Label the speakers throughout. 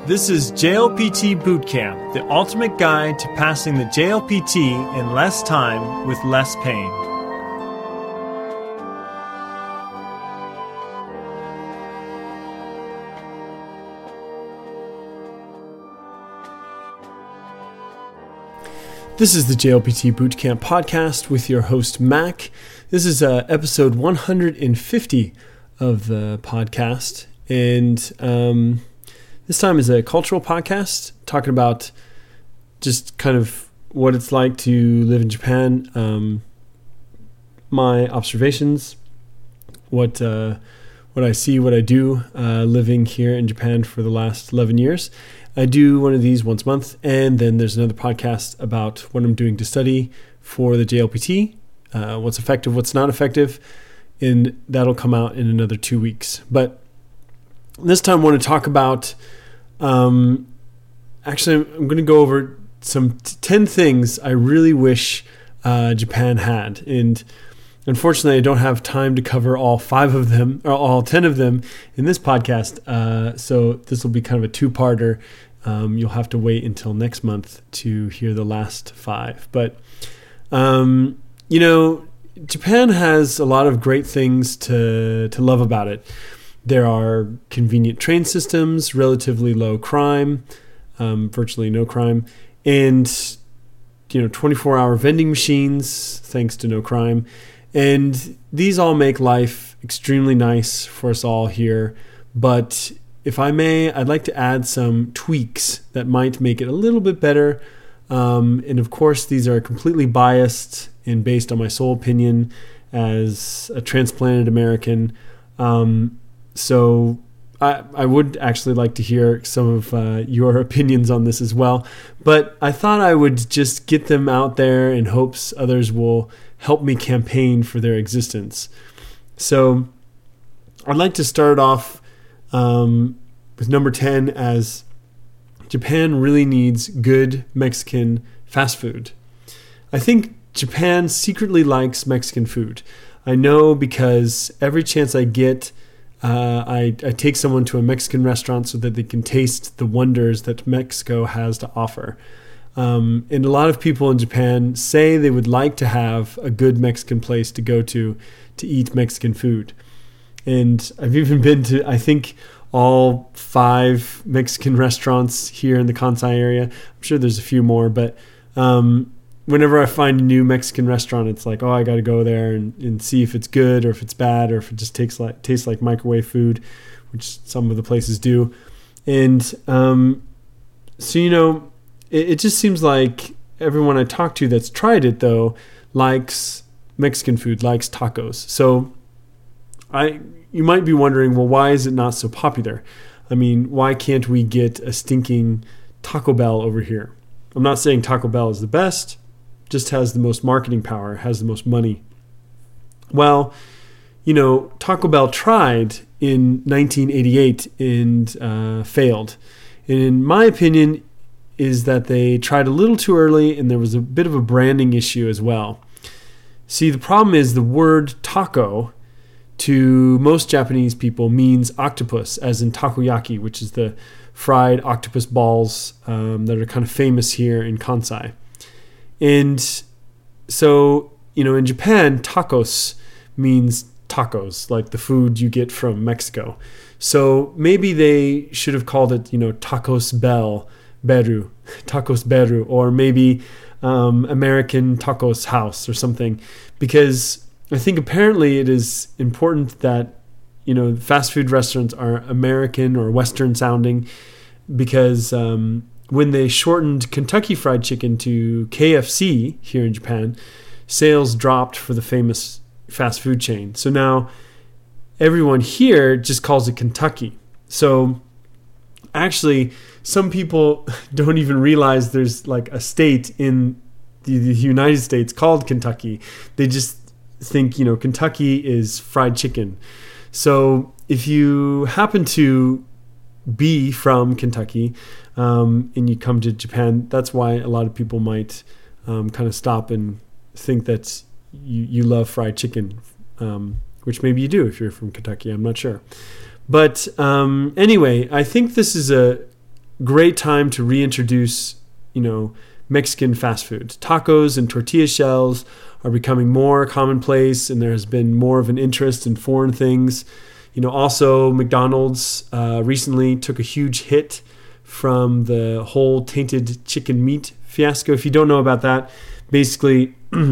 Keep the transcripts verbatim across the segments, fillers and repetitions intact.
Speaker 1: This is J L P T Bootcamp, the ultimate guide to passing the J L P T in less time with less pain. This is the J L P T Bootcamp podcast with your host, Mac. This is uh, episode one hundred fifty of the podcast, and um, this time is a cultural podcast talking about just kind of what it's like to live in Japan, um, my observations, what uh, what I see, what I do uh, living here in Japan for the last eleven years. I do one of these once a month, and then there's another podcast about what I'm doing to study for the J L P T, uh, what's effective, what's not effective, and that'll come out in another two weeks. But this time I want to talk about, um, actually I'm going to go over some t- ten things I really wish uh, Japan had. And unfortunately, I don't have time to cover all five of them, or all ten of them in this podcast. Uh, so this will be kind of a two-parter. Um, you'll have to wait until next month to hear the last five. But, um, you know, Japan has a lot of great things to to love about it. There are convenient train systems, relatively low crime, um, virtually no crime, and, you know, twenty-four hour vending machines, thanks to no crime. And these all make life extremely nice for us all here. But if I may, I'd like to add some tweaks that might make it a little bit better. Um, and of course, these are completely biased and based on my sole opinion as a transplanted American. Um, so I, I would actually like to hear some of uh, your opinions on this as well. But I thought I would just get them out there in hopes others will help me campaign for their existence. So I'd like to start off um, with number ten as Japan really needs good Mexican fast food. I think Japan secretly likes Mexican food. I know because every chance I get, uh, I, I take someone to a Mexican restaurant so that they can taste the wonders that Mexico has to offer. Um, and a lot of people in Japan say they would like to have a good Mexican place to go to to eat Mexican food. And I've even been to, I think, all five Mexican restaurants here in the Kansai area. I'm sure there's a few more, but um, whenever I find a new Mexican restaurant, it's like, oh, I got to go there and, and see if it's good or if it's bad or if it just tastes like tastes like microwave food, which some of the places do. And um, so, you know, it, it just seems like everyone I talk to that's tried it, though, likes Mexican food, likes tacos. So I... You might be wondering, well, why is it not so popular? I mean, why can't we get a stinking Taco Bell over here? I'm not saying Taco Bell is the best, just has the most marketing power, has the most money. Well, you know, Taco Bell tried in nineteen eighty-eight and uh, failed. And in my opinion, is that they tried a little too early and there was a bit of a branding issue as well. See, the problem is the word taco to most Japanese people means octopus, as in takoyaki, which is the fried octopus balls um, that are kind of famous here in Kansai. And so, you know, in Japan, tacos means tacos, like the food you get from Mexico. So maybe they should have called it, you know, Tacos Bell, Beru, Tacos Beru, or maybe um, American Tacos House or something, because I think apparently it is important that, you know, fast food restaurants are American or Western sounding, because um, when they shortened Kentucky Fried Chicken to K F C here in Japan, sales dropped for the famous fast food chain. So now everyone here just calls it Kentucky. So actually, some people don't even realize there's like a state in the, the United States called Kentucky. They just think, you know, Kentucky is fried chicken. So if you happen to be from Kentucky um, and you come to Japan, that's why a lot of people might um, kind of stop and think that you, you love fried chicken, um, which maybe you do if you're from Kentucky. I'm not sure. But um, anyway, I think this is a great time to reintroduce, you know, Mexican fast food. Tacos and tortilla shells are becoming more commonplace, and there has been more of an interest in foreign things. You know, also McDonald's uh, recently took a huge hit from the whole tainted chicken meat fiasco. If you don't know about that, basically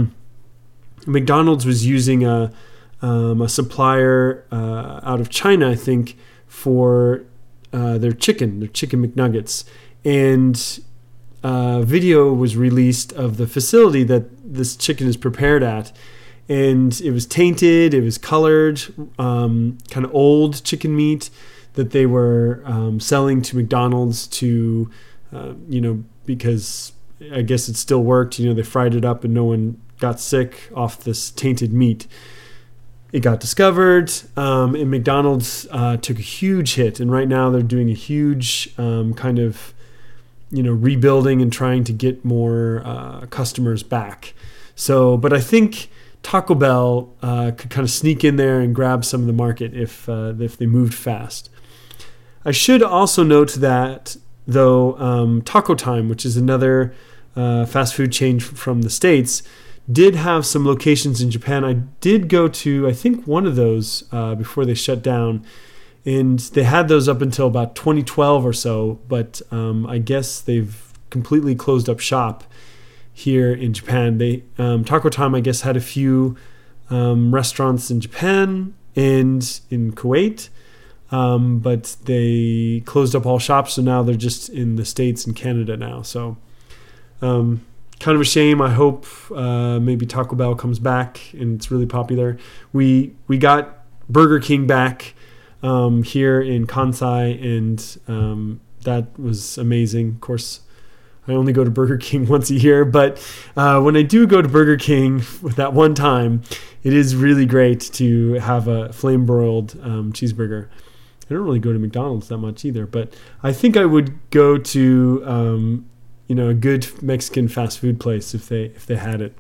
Speaker 1: McDonald's was using a um, a supplier uh, out of China, I think, for uh, their chicken, their chicken McNuggets, and uh, video was released of the facility that this chicken is prepared at, and it was tainted, it was colored, um, kind of old chicken meat that they were um, selling to McDonald's to, uh, you know, because I guess it still worked. You know, they fried it up and no one got sick off this tainted meat. It got discovered, um, and McDonald's uh, took a huge hit. And right now they're doing a huge um, kind of, you know, rebuilding and trying to get more uh, customers back. So, but I think Taco Bell uh, could kind of sneak in there and grab some of the market if uh, if they moved fast. I should also note that, though, um, Taco Time, which is another uh, fast food chain from the States, did have some locations in Japan. I did go to, I think, one of those uh, before they shut down, and they had those up until about twenty twelve or so, but um, I guess they've completely closed up shop here in Japan. They um, Taco Time, I guess, had a few um, restaurants in Japan and in Kuwait, um, but they closed up all shops, so now they're just in the States and Canada now. So um, kind of a shame. I hope uh, maybe Taco Bell comes back and it's really popular. We we got Burger King back um, here in Kansai, and um, that was amazing. Of course, I only go to Burger King once a year, but uh, when I do go to Burger King with that one time, it is really great to have a flame-broiled um, cheeseburger. I don't really go to McDonald's that much either, but I think I would go to um, you know, a good Mexican fast food place if they if they had it.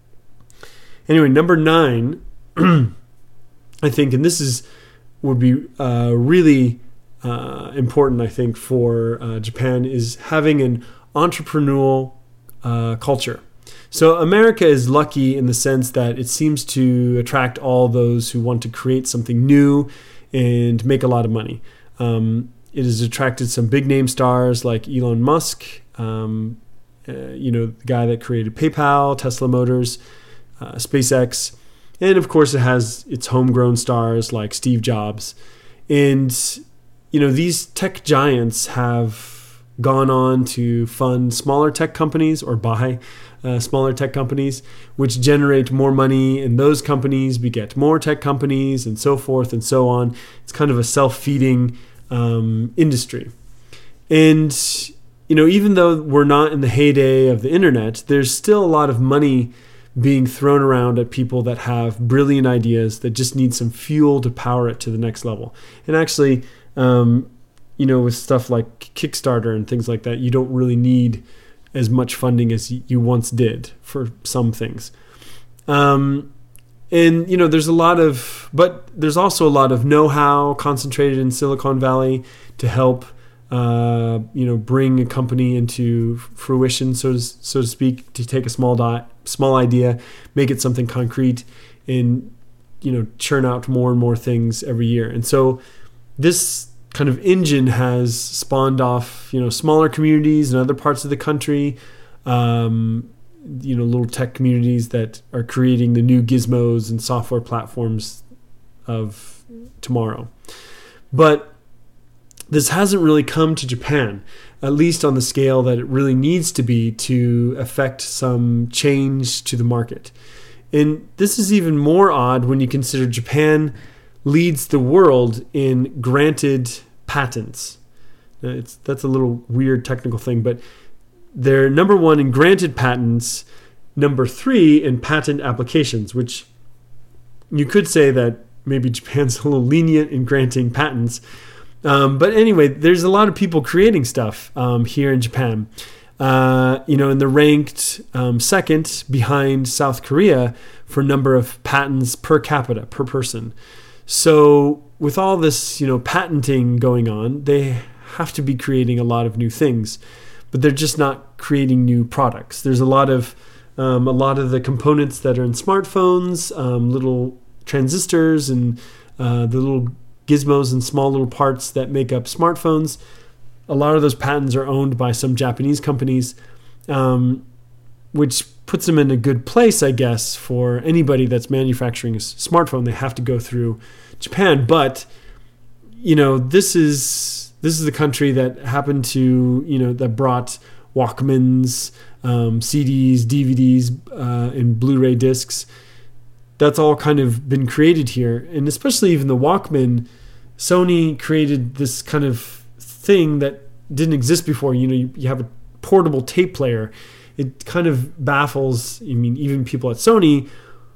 Speaker 1: Anyway, number nine, I think, and this is would be uh, really uh, important, I think, for uh, Japan, is having an entrepreneurial uh, culture. So America is lucky in the sense that it seems to attract all those who want to create something new and make a lot of money. Um, it has attracted some big name stars like Elon Musk, um, uh, you know, the guy that created PayPal, Tesla Motors, uh, SpaceX, and of course it has its homegrown stars like Steve Jobs. And, you know, these tech giants have gone on to fund smaller tech companies or buy uh, smaller tech companies, which generate more money, and those companies beget more tech companies, and so forth and so on. It's kind of a self-feeding um, industry. And, you know, even though we're not in the heyday of the internet, there's still a lot of money being thrown around at people that have brilliant ideas that just need some fuel to power it to the next level. And actually, um, you know, with stuff like Kickstarter and things like that, you don't really need as much funding as you once did for some things. Um, and, you know, there's a lot of, but there's also a lot of know-how concentrated in Silicon Valley to help, uh, you know, bring a company into fruition, so to, so to speak, to take a small di- small idea, make it something concrete, and, you know, churn out more and more things every year. And so this kind of engine has spawned off, you know, smaller communities in other parts of the country, um, you know, little tech communities that are creating the new gizmos and software platforms of tomorrow. But this hasn't really come to Japan, at least on the scale that it really needs to be to affect some change to the market. And this is even more odd when you consider Japan leads the world in granted patents. Now it's that's a little weird technical thing, but they're number one in granted patents, number three in patent applications, which you could say that maybe Japan's a little lenient in granting patents. Um, but anyway, there's a lot of people creating stuff um, here in Japan. Uh, you know, and they're ranked um, second behind South Korea for number of patents per capita, per person. So with all this, you know, patenting going on, they have to be creating a lot of new things, but they're just not creating new products. There's a lot of um, a lot of the components that are in smartphones, um, little transistors and uh, the little gizmos and small little parts that make up smartphones. A lot of those patents are owned by some Japanese companies, um, which puts them in a good place, I guess, for anybody that's manufacturing a smartphone. They have to go through Japan, but you know, this is this is the country that happened to, you know, that brought Walkmans, um, C Ds, D V Ds, uh, and Blu-ray discs. That's all kind of been created here, and especially even the Walkman. Sony created this kind of thing that didn't exist before. You know, you, you have a portable tape player. It kind of baffles, I mean, even people at Sony,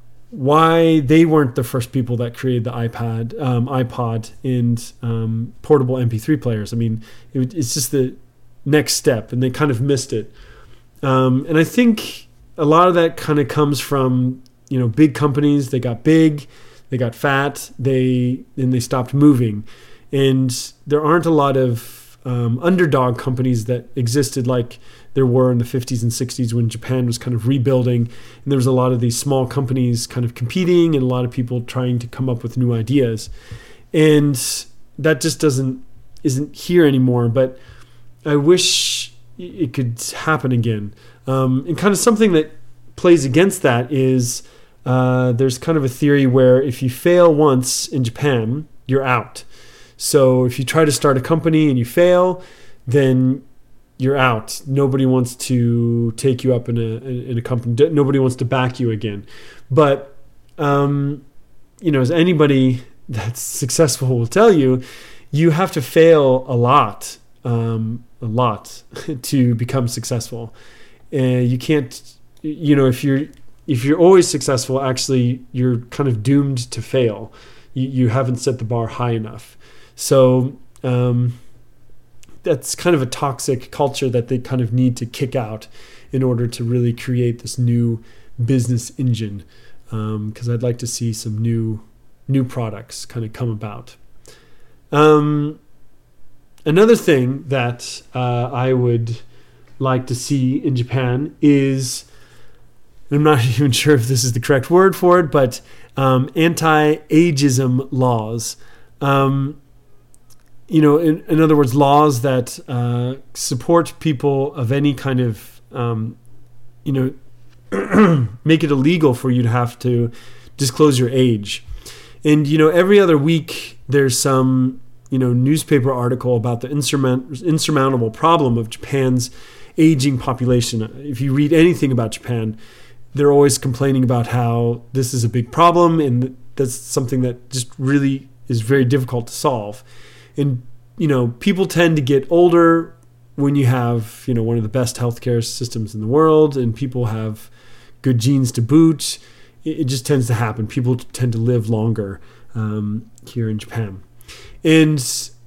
Speaker 1: why they weren't the first people that created the iPad, um, iPod, and um, portable M P three players. I mean, it, it's just the next step, and they kind of missed it. Um, and I think a lot of that kind of comes from, you know, big companies. They got big, they got fat, they and they stopped moving, and there aren't a lot of um, underdog companies that existed like there were in the fifties and sixties when Japan was kind of rebuilding, and there was a lot of these small companies kind of competing and a lot of people trying to come up with new ideas. And that just doesn't isn't here anymore, but I wish it could happen again. Um, and kind of something that plays against that is uh, there's kind of a theory where if you fail once in Japan, you're out. So if you try to start a company and you fail, then you're out. Nobody wants to take you up in a in a company. Nobody wants to back you again. But um, you know, as anybody that's successful will tell you, you have to fail a lot, um, a lot to become successful. And you can't, you know, if you're if you're always successful, actually, you're kind of doomed to fail. You you haven't set the bar high enough. So. Um, That's kind of a toxic culture that they kind of need to kick out in order to really create this new business engine. Because um, I'd like to see some new new products kind of come about. Um, another thing that uh, I would like to see in Japan is, I'm not even sure if this is the correct word for it, but um, anti-ageism laws. Um, You know, in, in other words, laws that uh, support people of any kind of, um, you know, make it illegal for you to have to disclose your age. And, you know, every other week there's some, you know, newspaper article about the insurmount- insurmountable problem of Japan's aging population. If you read anything about Japan, they're always complaining about how this is a big problem and that's something that just really is very difficult to solve. And, you know, people tend to get older when you have, you know, one of the best healthcare systems in the world and people have good genes to boot. It just tends to happen. People tend to live longer um, here in Japan. And,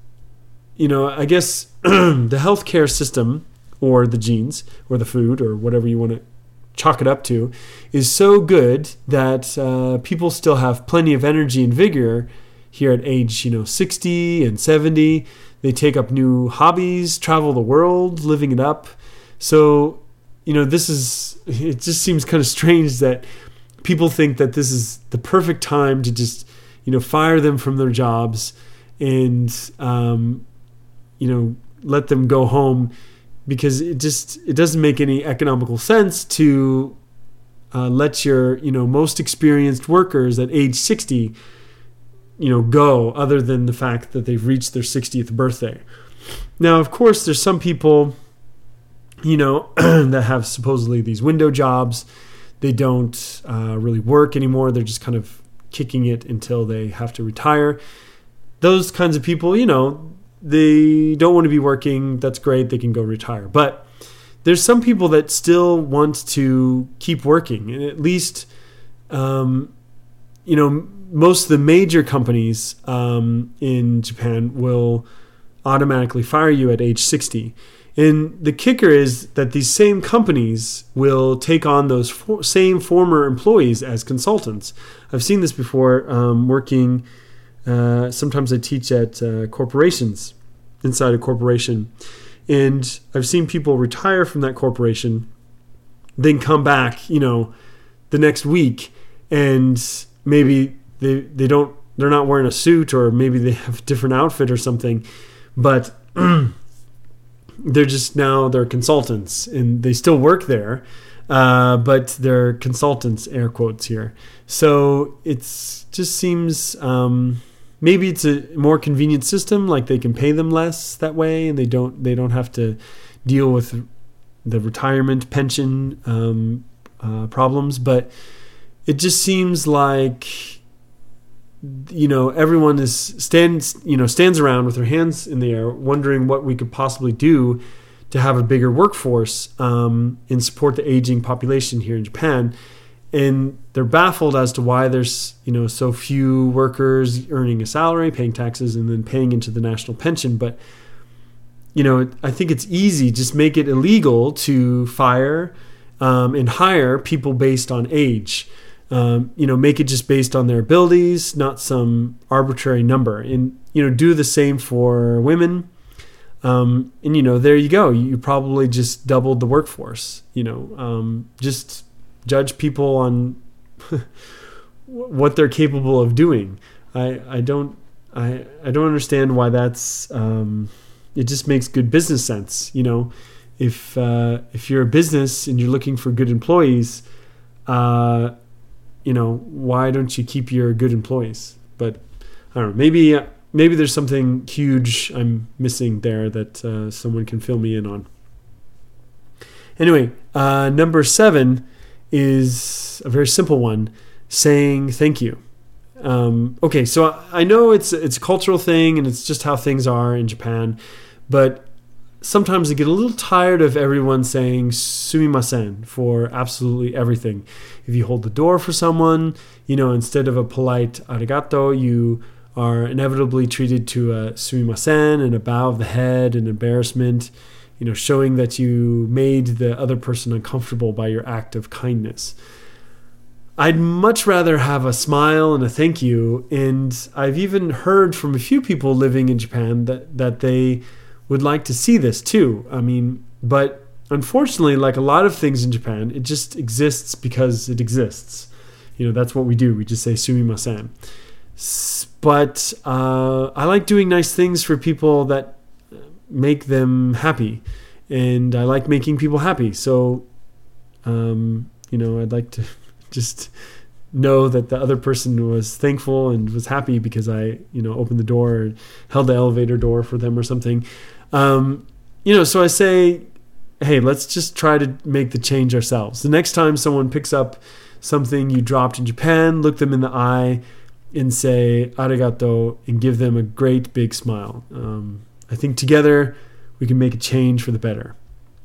Speaker 1: you know, I guess the healthcare system or the genes or the food or whatever you want to chalk it up to is so good that uh, people still have plenty of energy and vigor here at age, you know, sixty and seventy. They take up new hobbies, travel the world, living it up. So, you know, this is, it just seems kind of strange that people think that this is the perfect time to just, you know, fire them from their jobs and, um, you know, let them go home, because it just, it doesn't make any economical sense to uh, let your, you know, most experienced workers at age sixty, you know, go, other than the fact that they've reached their sixtieth birthday. Now, of course, there's some people, you know, that have supposedly these window jobs. They don't uh, really work anymore. They're just kind of kicking it until they have to retire. Those kinds of people, you know, they don't want to be working. That's great. They can go retire. But there's some people that still want to keep working. And at least, um, you know, most of the major companies um, in Japan will automatically fire you at age sixty. And the kicker is that these same companies will take on those for- same former employees as consultants. I've seen this before um, working. Uh, sometimes I teach at uh, corporations. inside a corporation. And I've seen people retire from that corporation, then come back, you know, the next week, and maybe they they don't they're not wearing a suit, or maybe they have a different outfit or something, but they're just now they're consultants, and they still work there, uh, but they're consultants, air quotes here. So it's just seems um, maybe it's a more convenient system, like they can pay them less that way, and they don't they don't have to deal with the retirement pension um, uh, problems. But it just seems like, you know, everyone is stands you know stands around with their hands in the air, wondering what we could possibly do to have a bigger workforce um, and support the aging population here in Japan. And they're baffled as to why there's, you know, so few workers earning a salary, paying taxes, and then paying into the national pension. But, you know, I think it's easy. Just make it illegal to fire um, and hire people based on age. Um, you know, make it just based on their abilities, not some arbitrary number. And, you know, do the same for women. Um, and, you know, there you go. You probably just doubled the workforce. You know, um, just judge people on what they're capable of doing. I, I don't I, I don't understand why that's um, it just makes good business sense. You know, if uh, if you're a business and you're looking for good employees, uh, you know, why don't you keep your good employees? But I don't know. Maybe maybe there's something huge I'm missing there that uh, someone can fill me in on. Anyway, uh, number seven is a very simple one, saying thank you. Um, okay, so I know it's it's a cultural thing and it's just how things are in Japan, but sometimes I get a little tired of everyone saying sumimasen for absolutely everything. If you hold the door for someone, you know, instead of a polite arigato, you are inevitably treated to a sumimasen and a bow of the head and embarrassment, you know, showing that you made the other person uncomfortable by your act of kindness. I'd much rather have a smile and a thank you. And I've even heard from a few people living in Japan that, that they would like to see this too. I mean, but unfortunately, like a lot of things in Japan, it just exists because it exists. You know, that's what we do. We just say sumimasen. But uh, I like doing nice things for people that make them happy, and I like making people happy. So, um, you know, I'd like to just know that the other person was thankful and was happy because I, you know, opened the door or held the elevator door for them or something. Um, you know, so I say, hey, let's just try to make the change ourselves. The next time someone picks up something you dropped in Japan, look them in the eye and say arigato and give them a great big smile. Um, I think together we can make a change for the better.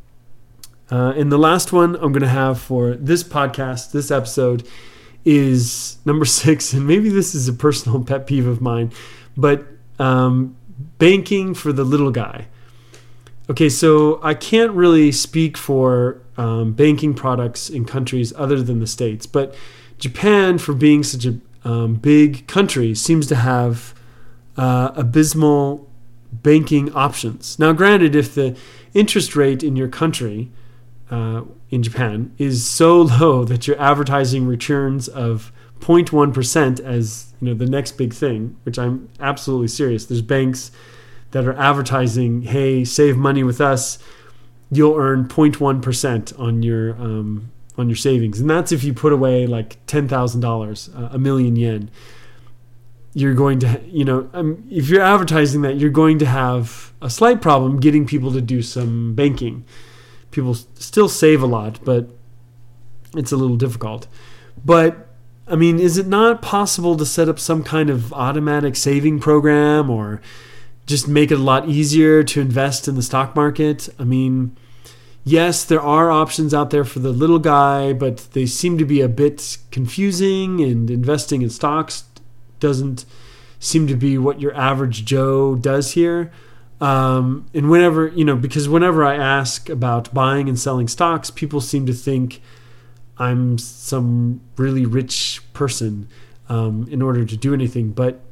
Speaker 1: Uh, and the last one I'm going to have for this podcast, this episode, is number six. And maybe this is a personal pet peeve of mine, but um, banking for the little guy. Okay, so I can't really speak for um, banking products in countries other than the States, but Japan, for being such a um, big country, seems to have uh, abysmal banking options. Now, granted, if the interest rate in your country, uh, in Japan, is so low that you're advertising returns of zero point one percent as, you know, the next big thing, which I'm absolutely serious. There's banks that are advertising, hey, save money with us, you'll earn zero point one percent on your um, on your savings, and that's if you put away like ten thousand dollars, uh, a million yen. You're going to, you know, um, if you're advertising that, you're going to have a slight problem getting people to do some banking. People still save a lot, but it's a little difficult. But, I mean, is it not possible to set up some kind of automatic saving program or just make it a lot easier to invest in the stock market? I mean, yes, there are options out there for the little guy, but they seem to be a bit confusing, and investing in stocks doesn't seem to be what your average Joe does here. Um, and whenever, you know, because whenever I ask about buying and selling stocks, people seem to think I'm some really rich person um, in order to do anything. But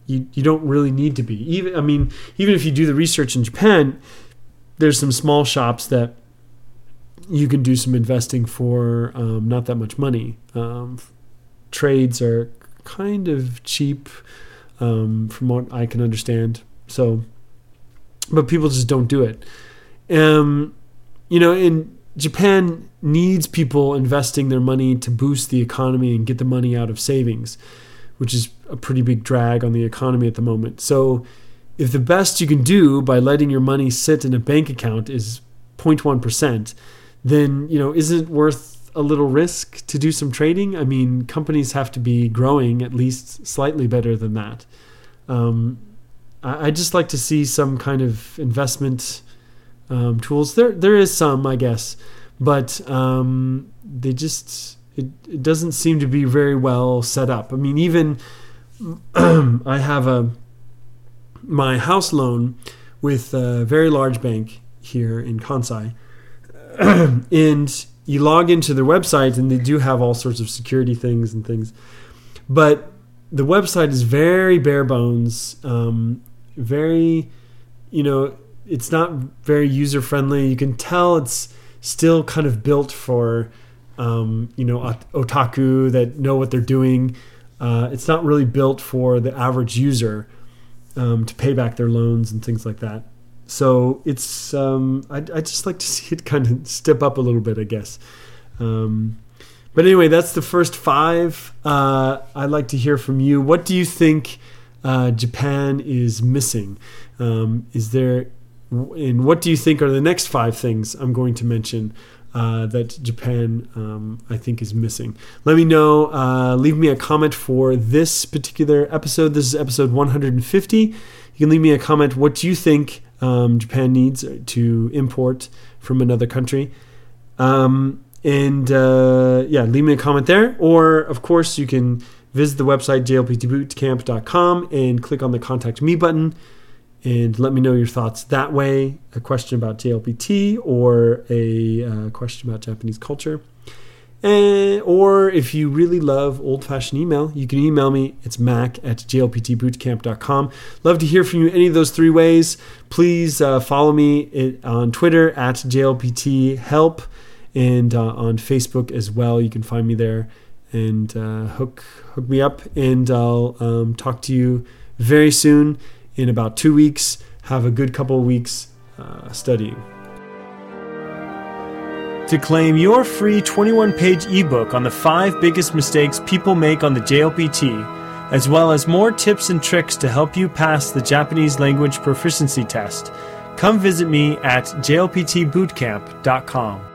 Speaker 1: you, you don't really need to be. Even I mean, even if you do the research in Japan, there's some small shops that you can do some investing for um, not that much money. Um, trades are kind of cheap, um, from what I can understand. So, but people just don't do it. Um, you know, in Japan needs people investing their money to boost the economy and get the money out of savings, which is a pretty big drag on the economy at the moment. So if the best you can do by letting your money sit in a bank account is zero point one percent, then, you know, isn't it worth a little risk to do some trading? I mean, companies have to be growing at least slightly better than that. Um, I, I'd just like to see some kind of investment um, tools. There, there is some, I guess, but um, they just it, it doesn't seem to be very well set up. I mean, even I have a my house loan with a very large bank here in Kansai, and you log into their website, and they do have all sorts of security things and things, but the website is very bare bones, um, very, you know, it's not very user friendly. You can tell it's still kind of built for, um, you know, otaku that know what they're doing. Uh, it's not really built for the average user um, to pay back their loans and things like that. So it's, um, I'd, I'd just like to see it kind of step up a little bit, I guess. Um, but anyway, that's the first five. Uh, I'd like to hear from you. What do you think uh, Japan is missing? Um, is there, and what do you think are the next five things I'm going to mention uh, that Japan, um, I think, is missing? Let me know. Uh, leave me a comment for this particular episode. This is episode one hundred fifty. You can leave me a comment. What do you think Um, Japan needs to import from another country? Um, and uh, yeah, leave me a comment there. Or, of course, you can visit the website j l p t bootcamp dot com and click on the Contact Me button and let me know your thoughts that way. A question about J L P T or a uh, question about Japanese culture. And, or if you really love old-fashioned email, you can email me. It's mac at j l p t bootcamp dot com. Love to hear from you any of those three ways. Please uh, follow me on Twitter at j l p t help and uh, on Facebook as well. You can find me there and uh, hook hook me up, and I'll um, talk to you very soon in about two weeks. Have a good couple of weeks uh, studying. To claim your free twenty-one page ebook on the five biggest mistakes people make on the J L P T, as well as more tips and tricks to help you pass the Japanese language proficiency test, come visit me at j l p t bootcamp dot com.